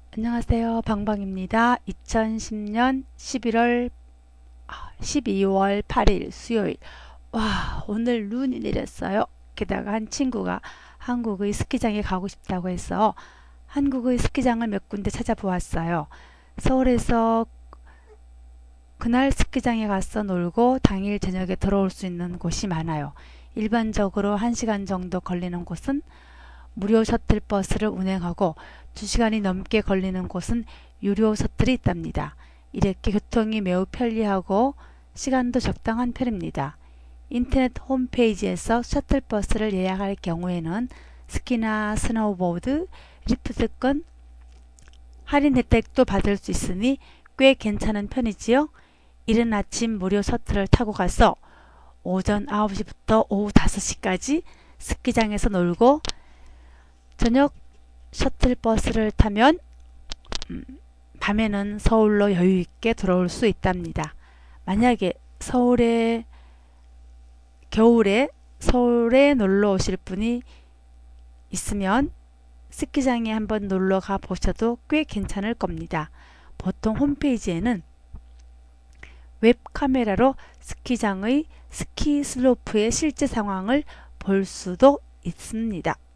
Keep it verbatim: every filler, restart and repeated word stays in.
안녕하세요. 방방입니다. 이천십 년 십일월, 십이월 팔 일 수요일. 와, 오늘 눈이 내렸어요. 게다가 한 친구가 한국의 스키장에 가고 싶다고 해서 한국의 스키장을 몇 군데 찾아보았어요. 서울에서 그날 스키장에 가서 놀고 당일 저녁에 들어올 수 있는 곳이 많아요. 일반적으로 한 시간 정도 걸리는 곳은 무료 셔틀버스를 운행하고 두 시간이 넘게 걸리는 곳은 유료 셔틀이 있답니다. 이렇게 교통이 매우 편리하고 시간도 적당한 편입니다. 인터넷 홈페이지에서 셔틀버스를 예약할 경우에는 스키나 스노우보드, 리프트권, 할인 혜택도 받을 수 있으니 꽤 괜찮은 편이지요. 이른 아침 무료 셔틀을 타고 가서 오전 아홉 시부터 오후 다섯 시까지 스키장에서 놀고 저녁 셔틀버스를 타면 음, 밤에는 서울로 여유있게 들어올 수 있답니다. 만약에 서울에 겨울에 서울에 놀러 오실 분이 있으면 스키장에 한번 놀러 가 보셔도 꽤 괜찮을 겁니다. 보통 홈페이지에는 웹카메라로 스키장의 스키 슬로프의 실제 상황을 볼 수도 있습니다.